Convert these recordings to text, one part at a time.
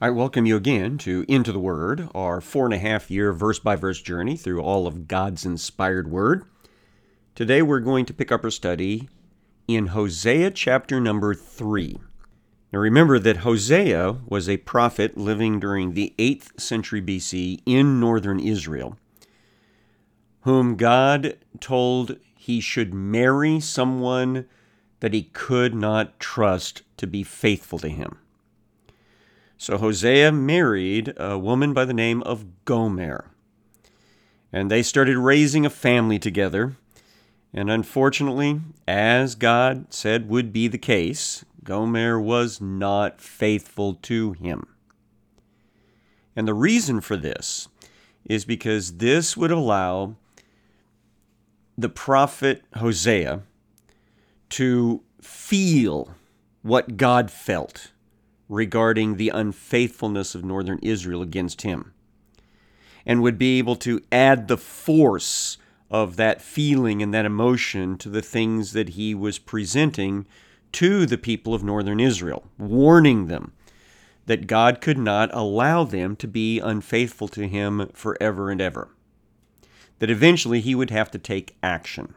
I welcome you again to Into the Word, our 4.5-year verse-by-verse journey through all of God's inspired Word. Today we're going to pick up our study in Hosea chapter number 3. Now remember that Hosea was a prophet living during the 8th century BC in northern Israel, whom God told he should marry someone that he could not trust to be faithful to him. So Hosea married a woman by the name of Gomer, and they started raising a family together. And unfortunately, as God said would be the case, Gomer was not faithful to him. And the reason for this is because this would allow the prophet Hosea to feel what God felt regarding the unfaithfulness of northern Israel against him, and would be able to add the force of that feeling and that emotion to the things that he was presenting to the people of northern Israel, warning them that God could not allow them to be unfaithful to him forever and ever, that eventually he would have to take action.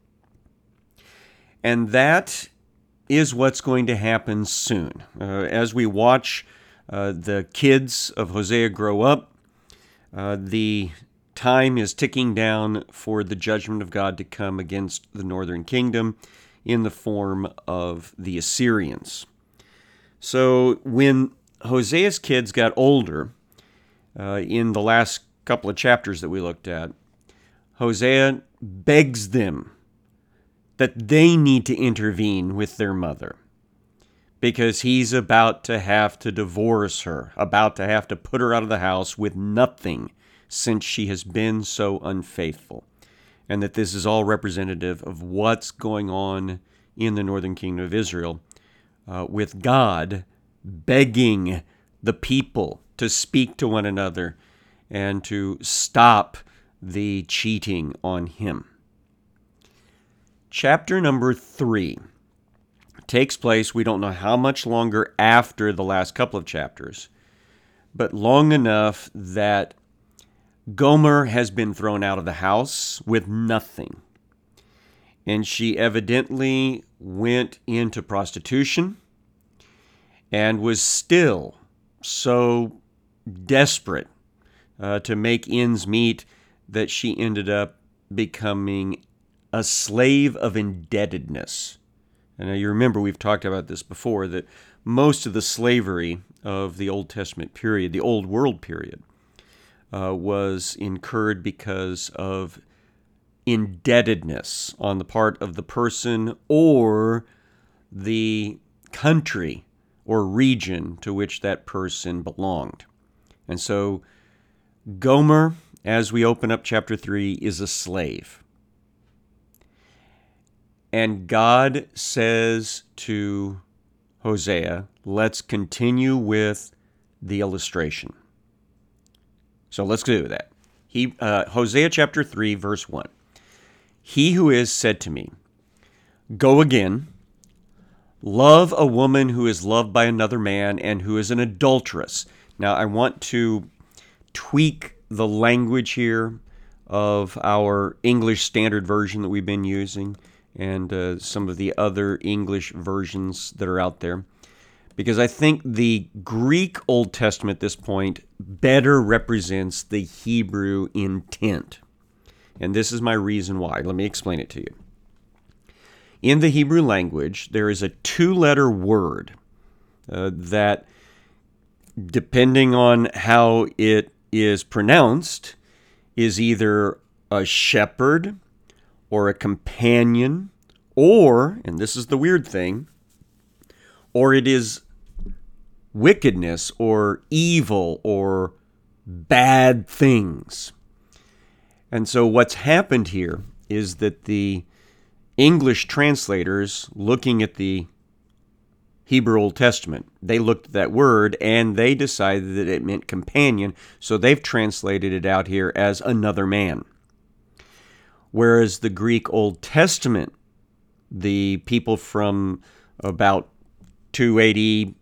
And that is what's going to happen soon. As we watch the kids of Hosea grow up, the time is ticking down for the judgment of God to come against the northern kingdom in the form of the Assyrians. So when Hosea's kids got older, in the last couple of chapters that we looked at, Hosea begs them that they need to intervene with their mother, because he's about to have to divorce her, about to have to put her out of the house with nothing, since she has been so unfaithful, and that this is all representative of what's going on in the northern kingdom of Israel, with God begging the people to speak to one another and to stop the cheating on him. Chapter number 3 takes place, we don't know how much longer after the last couple of chapters, but long enough that Gomer has been thrown out of the house with nothing. And she evidently went into prostitution and was still so desperate to make ends meet that she ended up becoming a slave of indebtedness. And now you remember we've talked about this before, that most of the slavery of the Old Testament period, the Old World period, was incurred because of indebtedness on the part of the person or the country or region to which that person belonged. And so Gomer, as we open up chapter 3, is a slave. And God says to Hosea, let's continue with the illustration. So let's do that. Hosea chapter 3, verse 1. He who is said to me, go again, love a woman who is loved by another man and who is an adulteress. Now I want to tweak the language here of our English Standard Version that we've been using, and some of the other English versions that are out there, because I think the Greek Old Testament at this point better represents the Hebrew intent. And this is my reason why. Let me explain it to you. In the Hebrew language, there is a 2-letter word that, depending on how it is pronounced, is either a shepherd or a companion, or, and this is the weird thing, or it is wickedness or evil or bad things. And so what's happened here is that the English translators, looking at the Hebrew Old Testament, they looked at that word and they decided that it meant companion, so they've translated it out here as another man. Whereas the Greek Old Testament, the people from about 280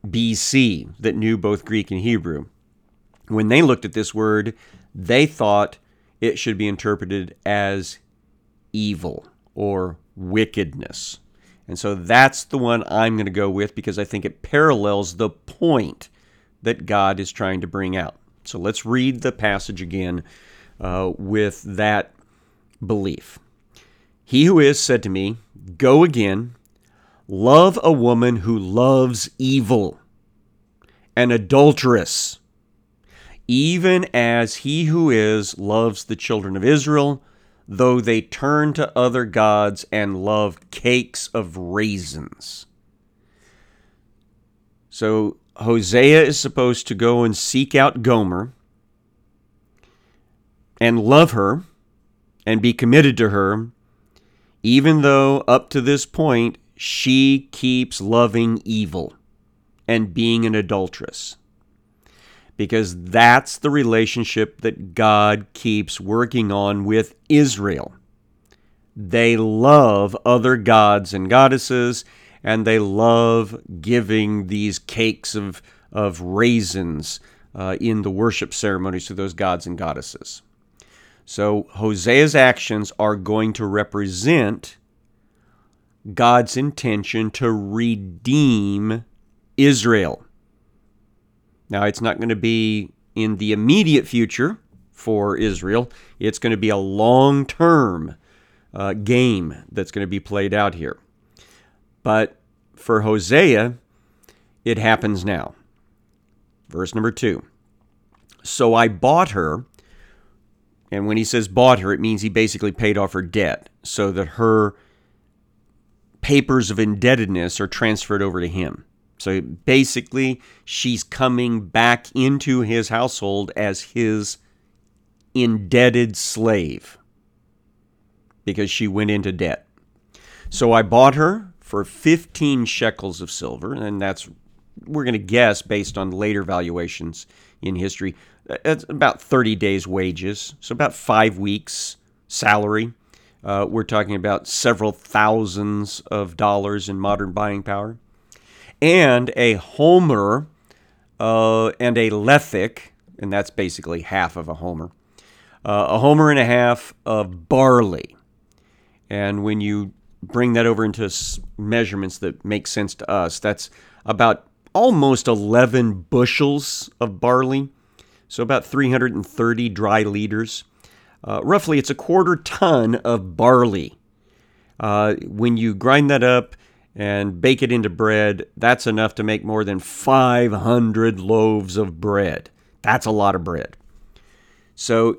BC that knew both Greek and Hebrew. When they looked at this word, they thought it should be interpreted as evil or wickedness. And so that's the one I'm going to go with because I think it parallels the point that God is trying to bring out. So let's read the passage again with that belief. He who is said to me, go again, love a woman who loves evil, an adulteress, even as he who is loves the children of Israel, though they turn to other gods and love cakes of raisins. So Hosea is supposed to go and seek out Gomer and love her and be committed to her, even though up to this point she keeps loving evil and being an adulteress. Because that's the relationship that God keeps working on with Israel. They love other gods and goddesses, and they love giving these cakes of raisins in the worship ceremonies to those gods and goddesses. So Hosea's actions are going to represent God's intention to redeem Israel. Now, it's not going to be in the immediate future for Israel. It's going to be a long-term game that's going to be played out here. But for Hosea, it happens now. Verse number 2. So I bought her, and when he says bought her, it means he basically paid off her debt so that her papers of indebtedness are transferred over to him. So basically, she's coming back into his household as his indebted slave because she went into debt. So I bought her for 15 shekels of silver, and that's, we're going to guess based on later valuations in history, it's about 30 days' wages, so about 5 weeks' salary. We're talking about several thousands of dollars in modern buying power. And a homer and a lethek, and that's basically half of a homer and a half of barley. And when you bring that over into measurements that make sense to us, that's about almost 11 bushels of barley, so about 330 dry liters. Roughly, it's a quarter ton of barley. When you grind that up and bake it into bread, that's enough to make more than 500 loaves of bread. That's a lot of bread. So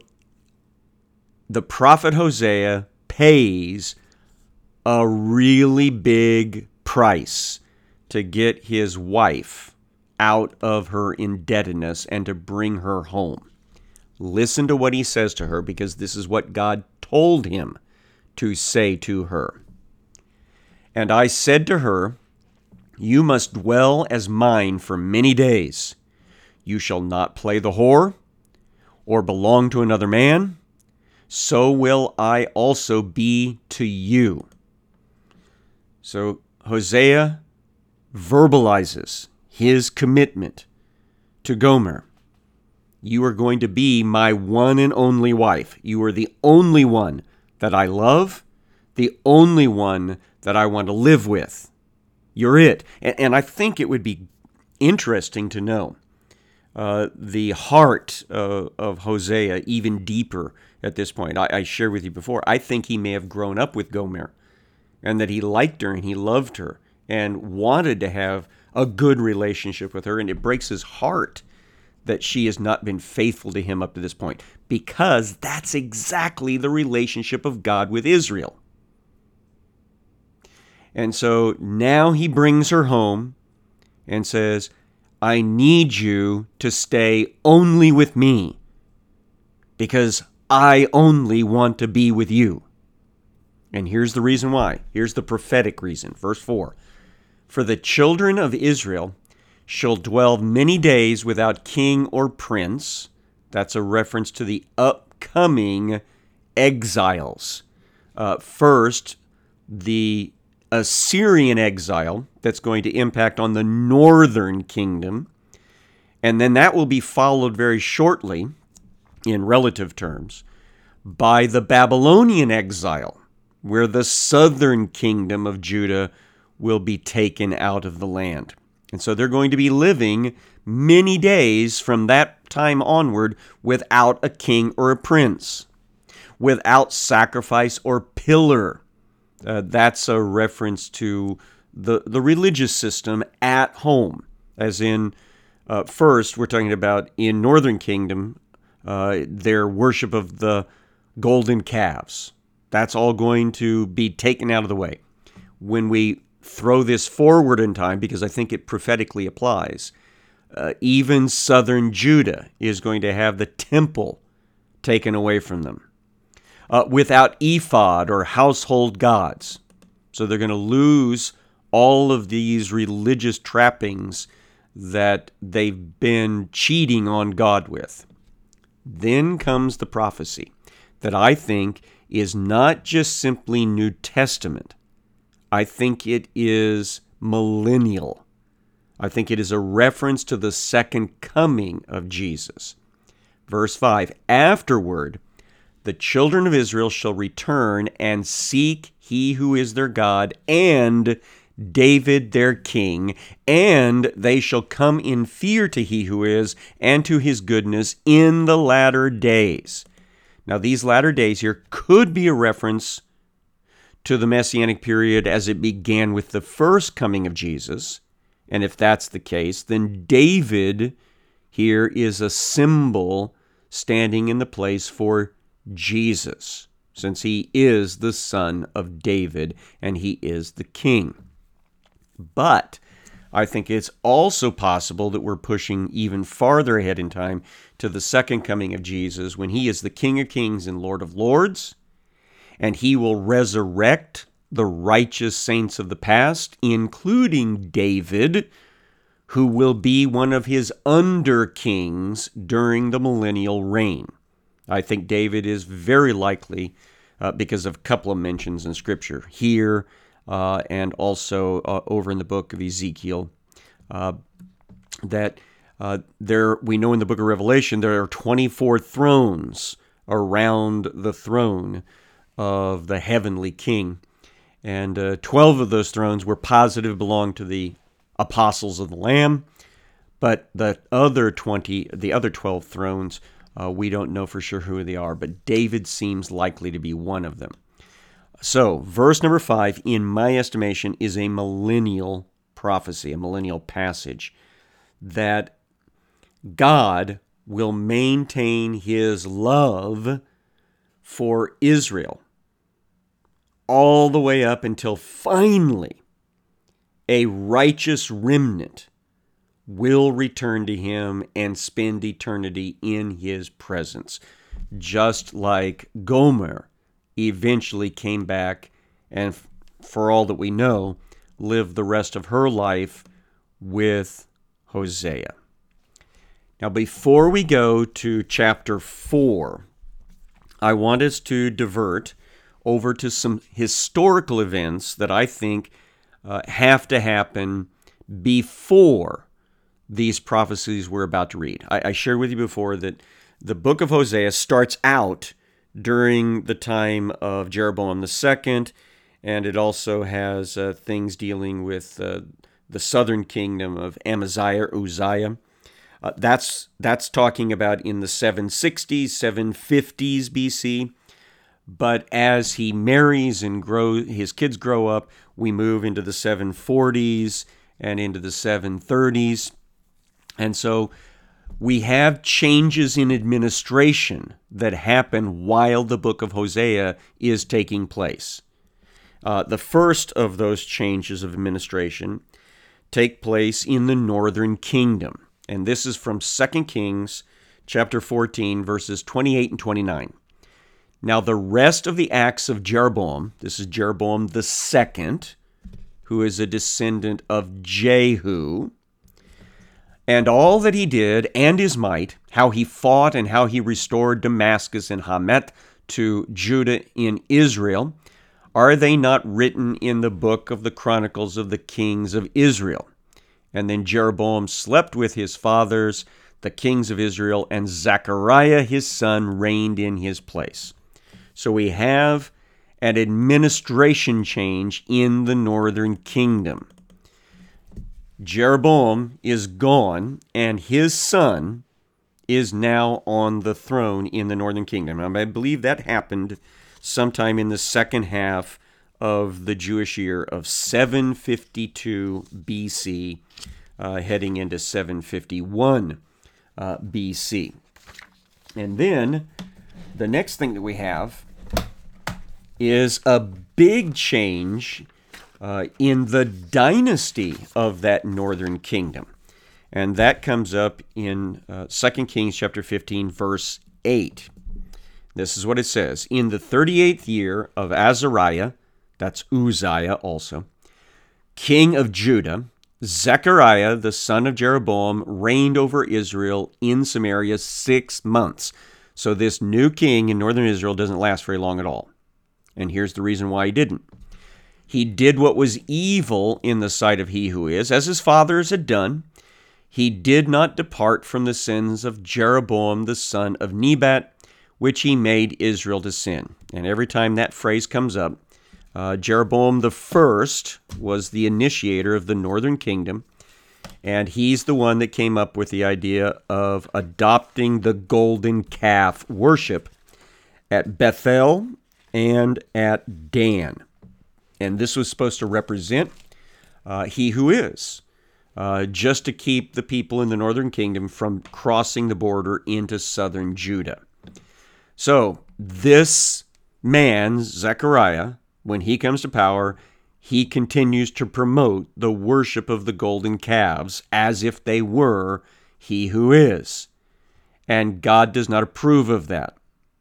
the prophet Hosea pays a really big price to get his wife out of her indebtedness and to bring her home. Listen to what he says to her, because this is what God told him to say to her. And I said to her, you must dwell as mine for many days. You shall not play the whore or belong to another man. So will I also be to you. So Hosea verbalizes his commitment to Gomer. You are going to be my one and only wife. You are the only one that I love, the only one that I want to live with. You're it. And I think it would be interesting to know the heart of Hosea even deeper at this point. I shared with you before, I think he may have grown up with Gomer and that he liked her and he loved her and wanted to have a good relationship with her. And it breaks his heart that she has not been faithful to him up to this point, because that's exactly the relationship of God with Israel. And so now he brings her home and says, I need you to stay only with me because I only want to be with you. And here's the reason why. Here's the prophetic reason. Verse 4. For the children of Israel shall dwell many days without king or prince. That's a reference to the upcoming exiles. First, the Assyrian exile that's going to impact on the northern kingdom. And then that will be followed very shortly, in relative terms, by the Babylonian exile, where the southern kingdom of Judah will be taken out of the land. And so they're going to be living many days from that time onward without a king or a prince, without sacrifice or pillar. That's a reference to the religious system at home, as in, first, we're talking about in Northern Kingdom, their worship of the golden calves. That's all going to be taken out of the way. When we throw this forward in time, because I think it prophetically applies, even southern Judah is going to have the temple taken away from them. Without ephod or household gods. So they're going to lose all of these religious trappings that they've been cheating on God with. Then comes the prophecy that I think is not just simply New Testament. I think it is millennial. I think it is a reference to the second coming of Jesus. Verse 5, afterward, the children of Israel shall return and seek he who is their God and David their king, and they shall come in fear to he who is and to his goodness in the latter days. Now, these latter days here could be a reference to the Messianic period as it began with the first coming of Jesus. And if that's the case, then David here is a symbol standing in the place for Jesus, since he is the son of David and he is the king. But I think it's also possible that we're pushing even farther ahead in time to the second coming of Jesus, when he is the King of Kings and Lord of Lords, and he will resurrect the righteous saints of the past, including David, who will be one of his under-kings during the millennial reign. I think David is very likely, because of a couple of mentions in Scripture here and also over in the book of Ezekiel, that we know in the book of Revelation there are 24 thrones around the throne of the heavenly king. And 12 of those thrones were positive belonged to the apostles of the Lamb, but the other 12 thrones, we don't know for sure who they are, but David seems likely to be one of them. So, verse number 5, in my estimation, is a millennial prophecy, a millennial passage, that God will maintain his love for Israel all the way up until finally a righteous remnant will return to him and spend eternity in his presence, just like Gomer eventually came back and, for all that we know, lived the rest of her life with Hosea. Now, before we go to chapter 4, I want us to divert over to some historical events that I think have to happen before these prophecies we're about to read. I shared with you before that the book of Hosea starts out during the time of Jeroboam II, and it also has things dealing with the southern kingdom of Amaziah or Uzziah. That's talking about in the 760s, 750s BC. But as he marries and his kids grow up, we move into the 740s and into the 730s. And so we have changes in administration that happen while the book of Hosea is taking place. The first of those changes of administration take place in the northern kingdom. And this is from 2 Kings chapter 14, verses 28 and 29. Now the rest of the acts of Jeroboam, this is Jeroboam the second, who is a descendant of Jehu, and all that he did and his might, how he fought and how he restored Damascus and Hamath to Judah in Israel, Are they not written in the book of the Chronicles of the Kings of Israel? And then Jeroboam slept with his fathers, the kings of Israel, and Zechariah his son reigned in his place. So we have an administration change in the northern kingdom. Jeroboam is gone, and his son is now on the throne in the northern kingdom. I believe that happened sometime in the second half of the Jewish year of 752 BC, heading into 751 BC. And then the next thing that we have is a big change in the dynasty of that northern kingdom. And that comes up in 2 Kings chapter 15, verse 8. This is what it says. In the 38th year of Azariah, that's Uzziah also, king of Judah, Zechariah, the son of Jeroboam, reigned over Israel in Samaria 6 months. So this new king in northern Israel doesn't last very long at all. And here's the reason why he didn't. He did what was evil in the sight of he who is, as his fathers had done. He did not depart from the sins of Jeroboam the son of Nebat, which he made Israel to sin. And every time that phrase comes up, Jeroboam the first was the initiator of the northern kingdom, and he's the one that came up with the idea of adopting the golden calf worship at Bethel and at Dan. And this was supposed to represent he who is, just to keep the people in the northern kingdom from crossing the border into southern Judah. So this man, Zechariah, when he comes to power, he continues to promote the worship of the golden calves as if they were he who is. And God does not approve of that.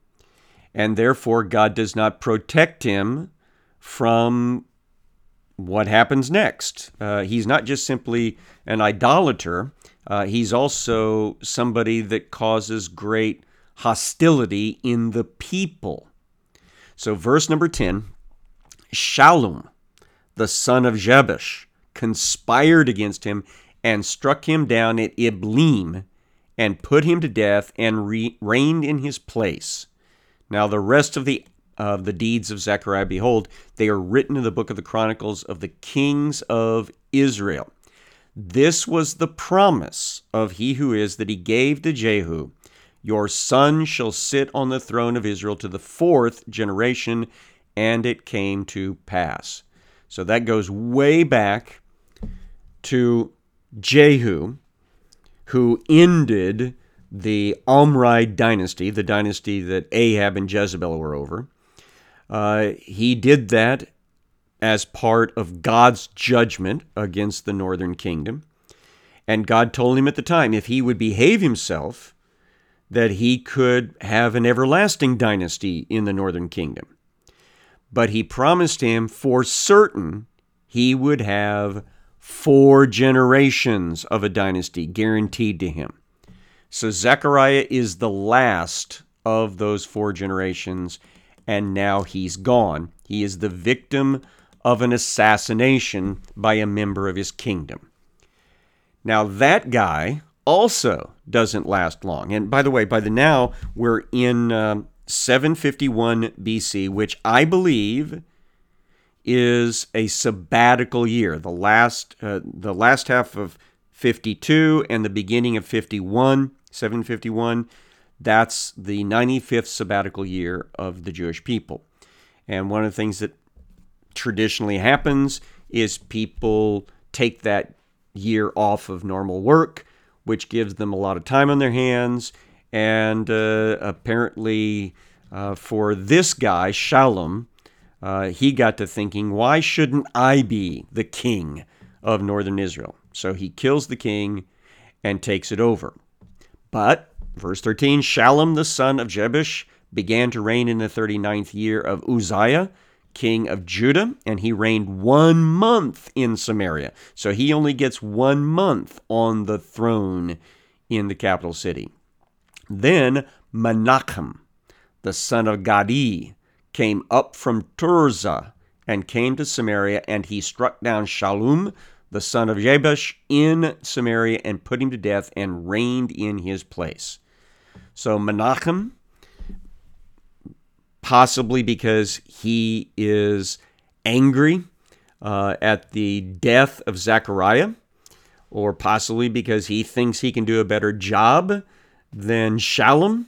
And therefore, God does not protect him from what happens next. He's not just simply an idolater. He's also somebody that causes great hostility in the people. So verse number 10, Shallum, the son of Jabesh, conspired against him and struck him down at Ibleam and put him to death and reigned in his place. Now the rest of the deeds of Zechariah, behold, they are written in the book of the Chronicles of the Kings of Israel. This was the promise of he who is that he gave to Jehu. Your son shall sit on the throne of Israel to the 4th generation, and it came to pass. So that goes way back to Jehu, who ended the Omri dynasty, the dynasty that Ahab and Jezebel were over. He did that as part of God's judgment against the northern kingdom. And God told him at the time, if he would behave himself, that he could have an everlasting dynasty in the northern kingdom. But he promised him for certain he would have 4 generations of a dynasty guaranteed to him. So Zechariah is the last of those 4 generations, and now he's gone. He is the victim of an assassination by a member of his kingdom. Now that guy also doesn't last long. And by the way, by the now, we're in 751 BC, which I believe is a sabbatical year. The last half of 52 and the beginning of 51, 751, that's the 95th sabbatical year of the Jewish people. And one of the things that traditionally happens is people take that year off of normal work, which gives them a lot of time on their hands. And apparently for this guy, Shallum, he got to thinking, why shouldn't I be the king of northern Israel? So he kills the king and takes it over. But, verse 13, Shallum the son of Jabesh began to reign in the 39th year of Uzziah, king of Judah, and he reigned 1 month in Samaria. So he only gets 1 month on the throne in the capital city. Then Menachem, the son of Gadi, came up from Tirzah and came to Samaria, and he struck down Shallum, the son of Jabesh, in Samaria, and put him to death, and reigned in his place. So Menachem, possibly because he is angry at the death of Zechariah, or possibly because he thinks he can do a better job than Shallum,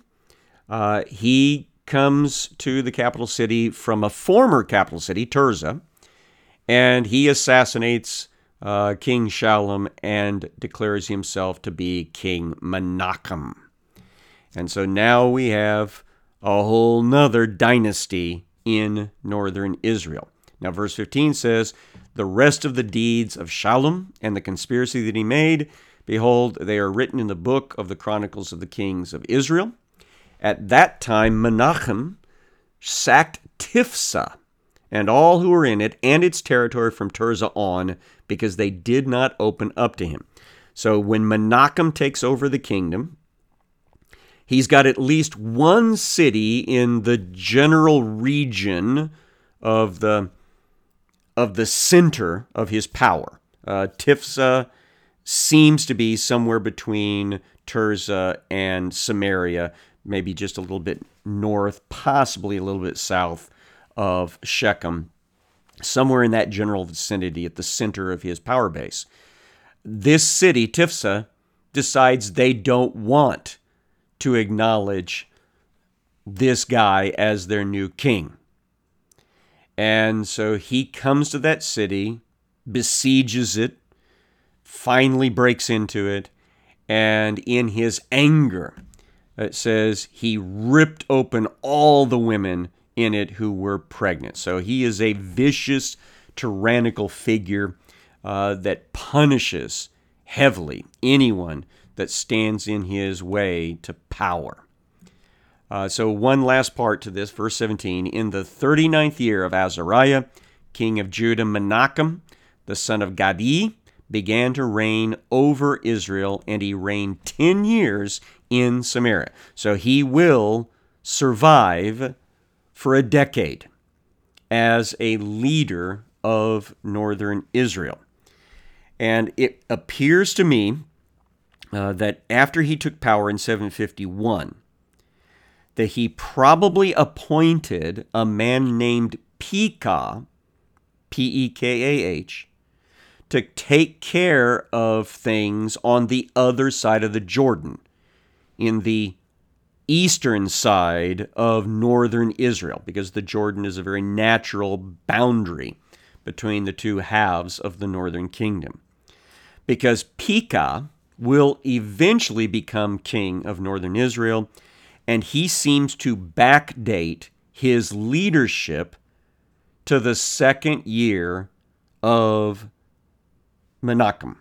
he comes to the capital city from a former capital city, Tirzah, and he assassinates King Shallum and declares himself to be King Menachem. And so now we have a whole nother dynasty in northern Israel. Now, verse 15 says, the rest of the deeds of Shallum and the conspiracy that he made, behold, they are written in the book of the Chronicles of the Kings of Israel. At that time, Menachem sacked Tifsa and all who were in it and its territory from Tirzah on, because they did not open up to him. So when Menachem takes over the kingdom, he's got at least one city in the general region of the center of his power. Tifsa seems to be somewhere between Tirzah and Samaria, maybe just a little bit north, possibly a little bit south of Shechem, somewhere in that general vicinity at the center of his power base. This city, Tifsa, decides they don't want to acknowledge this guy as their new king. And so he comes to that city, besieges it, finally breaks into it, and in his anger, it says he ripped open all the women in it who were pregnant. So he is a vicious, tyrannical figure that punishes heavily anyone that stands in his way to power. So one last part to this, verse 17. In the 39th year of Azariah, king of Judah, Menachem, the son of Gadi, began to reign over Israel, and he reigned 10 years in Samaria. So he will survive for a decade as a leader of northern Israel. And it appears to me that after he took power in 751, that he probably appointed a man named Pekah, P-E-K-A-H, to take care of things on the other side of the Jordan, in the eastern side of northern Israel, because the Jordan is a very natural boundary between the two halves of the northern kingdom. Because Pekah will eventually become king of northern Israel, and he seems to backdate his leadership to the second year of Menachem.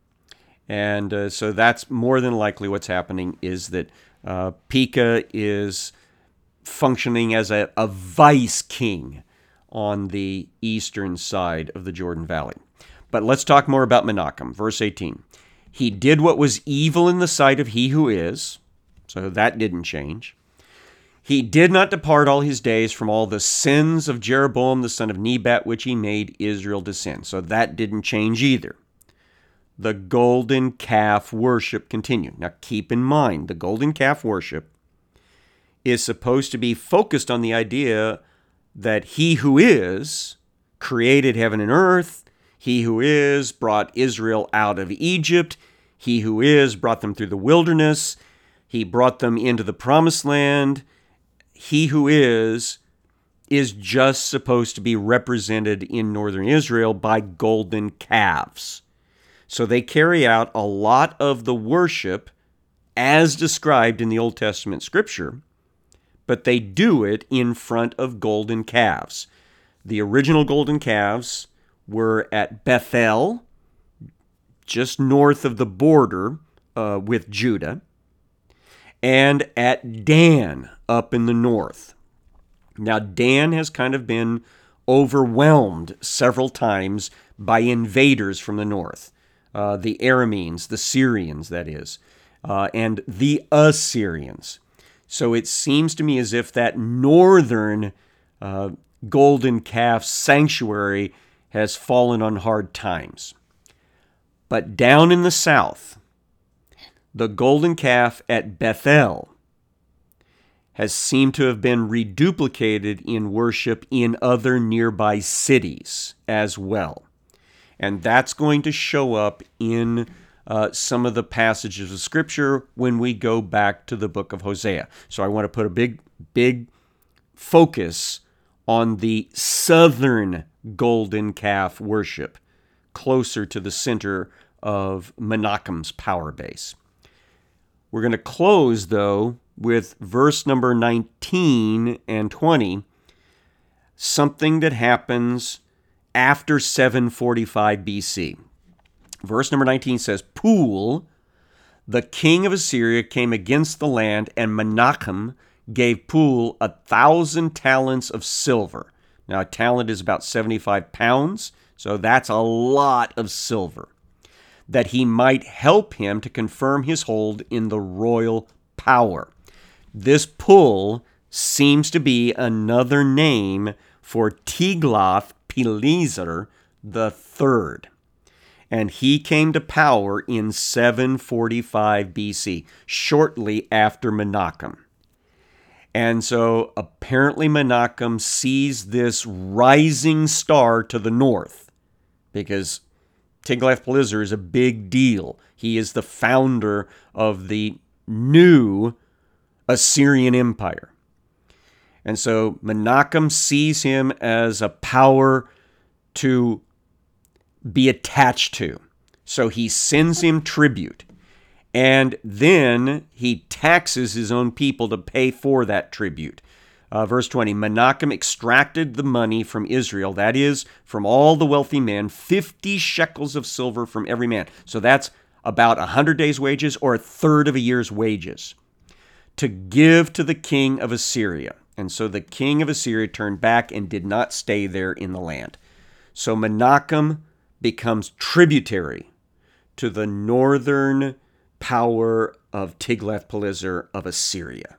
And so that's more than likely what's happening, is that Pekah is functioning as a vice king on the eastern side of the Jordan Valley. But let's talk more about Menachem. Verse 18. He did what was evil in the sight of he who is, so that didn't change. He did not depart all his days from all the sins of Jeroboam the son of Nebat, which he made Israel to sin. So that didn't change either. The golden calf worship continued. Now keep in mind, the golden calf worship is supposed to be focused on the idea that he who is created heaven and earth, he who is brought Israel out of Egypt, he who is brought them through the wilderness, he brought them into the promised land. He who is just supposed to be represented in northern Israel by golden calves. So they carry out a lot of the worship as described in the Old Testament scripture, but they do it in front of golden calves. The original golden calves were at Bethel, just north of the border with Judah, and at Dan up in the north. Now, Dan has kind of been overwhelmed several times by invaders from the north. The Arameans, the Syrians, that is, and the Assyrians. So it seems to me as if that northern golden calf sanctuary has fallen on hard times. But down in the south, the golden calf at Bethel has seemed to have been reduplicated in worship in other nearby cities as well. And that's going to show up in some of the passages of Scripture when we go back to the book of Hosea. So I want to put a big focus on the southern golden calf worship, closer to the center of Menachem's power base. We're going to close, though, with verse number 19 and 20, something that happens after 745 BC. Verse number 19 says, Pul, the king of Assyria, came against the land, and Menachem gave Pul 1,000 talents of silver. Now, a talent is about 75 pounds, so that's a lot of silver, that he might help him to confirm his hold in the royal power. This Pul seems to be another name for Tiglath-Pileser III. And he came to power in 745 BC, shortly after Menachem. And so apparently Menachem sees this rising star to the north, because Tiglath-Pileser is a big deal. He is the founder of the new Assyrian Empire. And so Menachem sees him as a power to be attached to. So he sends him tribute. And then he taxes his own people to pay for that tribute. Verse 20, Menachem extracted the money from Israel, that is, from all the wealthy men, 50 shekels of silver from every man. So that's about 100 days' wages, or a third of a year's wages, to give to the king of Assyria. And so the king of Assyria turned back and did not stay there in the land. So Menachem becomes tributary to the northern power of Tiglath-Pileser of Assyria.